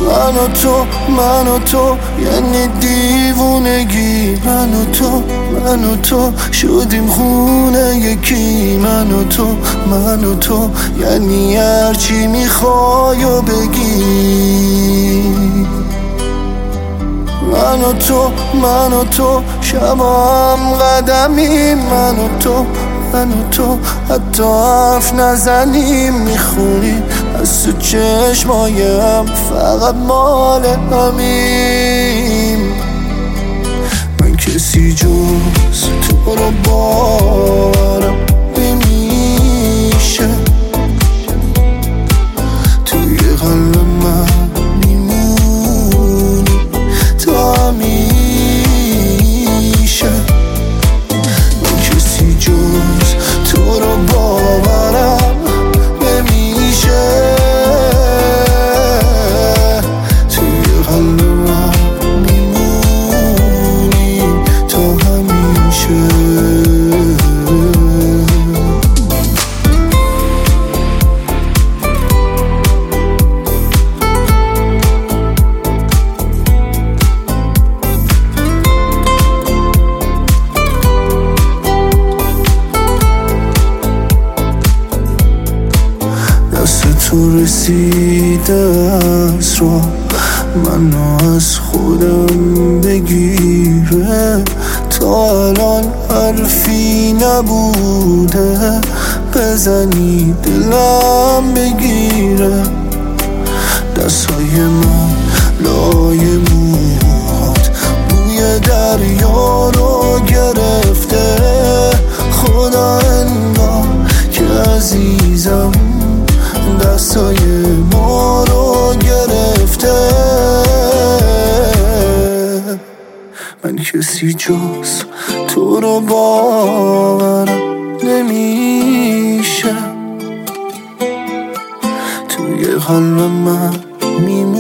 من و تو یعنی دیوونگی، من و تو شدیم خونه یکی، من و تو یعنی هرچی میخوای و بگی. من و تو شبا هم قدمیم، من و تو حتی حرف نزنیم، میخونیم از تو چشمایم فقط مال همیم. من کسی جز تو رو باورم نمیشه، توی قلب من میمونی تا همیشه. من کسی جز تو رو باورم نمیشه، توی قلب من میمونی تا همیشه. تو رسیده از را منو از خودم بگیره، تا الان حرفی نبوده بزنی دلم بگیره. دستای من لای موهات بوی دریا رو گرفته، خدا انگار که عزیزم دستای ما رو گرفته. من کسی جز تو رو باورم نمیشه، توی قلب من میمونی